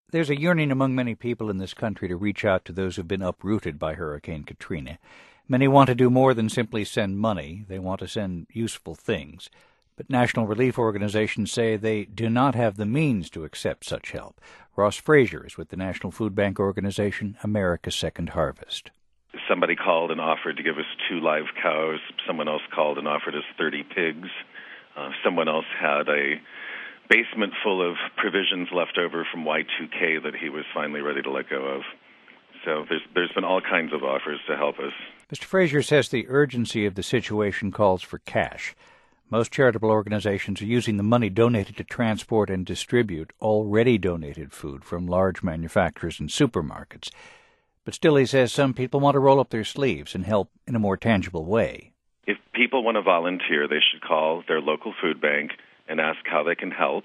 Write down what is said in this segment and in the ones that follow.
There's a yearning among many people in this country to reach out to those who've been uprooted by Hurricane Katrina. Many want to do more than simply send money. They want to send useful things. But national relief organizations say they do not have the means to accept such help. Ross Frazier is with the National Food Bank organization America's Second Harvest. Somebody called and offered to give us 2 live cows. Someone else called and offered us 30 pigs. Someone else had a basement full of provisions left over from Y2K that he was finally ready to let go of. So there's been all kinds of offers to help us. Mr. Frazier says the urgency of the situation calls for cash. Most charitable organizations are using the money donated to transport and distribute already donated food from large manufacturers and supermarkets. But still, he says some people want to roll up their sleeves and help in a more tangible way. If people want to volunteer, they should call their local food bank and ask how they can help.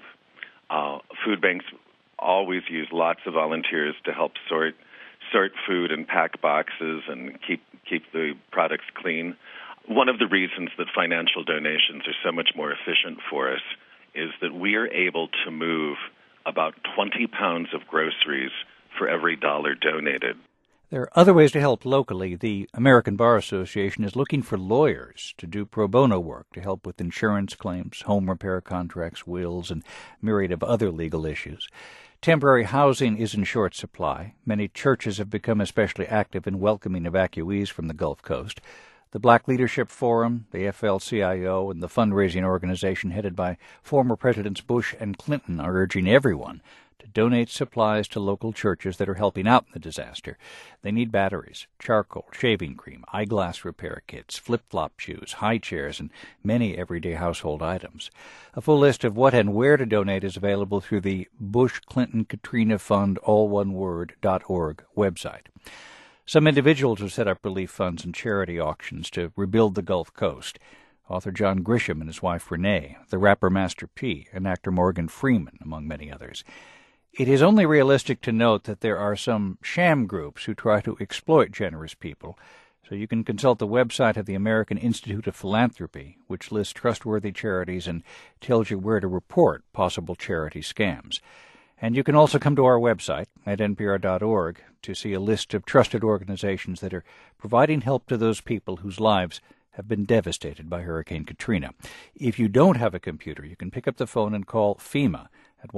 Food banks always use lots of volunteers to help sort food and pack boxes and keep the products clean. One of the reasons that financial donations are so much more efficient for us is that we are able to move about 20 pounds of groceries for every dollar donated. There are other ways to help locally. The American Bar Association is looking for lawyers to do pro bono work to help with insurance claims, home repair contracts, wills, and a myriad of other legal issues. Temporary housing is in short supply. Many churches have become especially active in welcoming evacuees from the Gulf Coast. The Black Leadership Forum, the AFL-CIO, and the fundraising organization headed by former Presidents Bush and Clinton are urging everyone to donate supplies to local churches that are helping out in the disaster. They need batteries, charcoal, shaving cream, eyeglass repair kits, flip-flop shoes, high chairs, and many everyday household items. A full list of what and where to donate is available through the Bush Clinton Katrina Fund, all one word, .org website. Some individuals have set up relief funds and charity auctions to rebuild the Gulf Coast. Author John Grisham and his wife Renee, the rapper Master P, and actor Morgan Freeman, among many others. It is only realistic to note that there are some sham groups who try to exploit generous people, so you can consult the website of the American Institute of Philanthropy, which lists trustworthy charities and tells you where to report possible charity scams. And you can also come to our website at npr.org to see a list of trusted organizations that are providing help to those people whose lives have been devastated by Hurricane Katrina. If you don't have a computer, you can pick up the phone and call FEMA at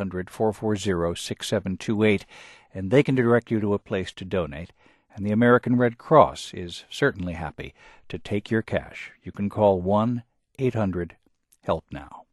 1-800-440-6728, and they can direct you to a place to donate. And the American Red Cross is certainly happy to take your cash. You can call 1-800-HELP-NOW.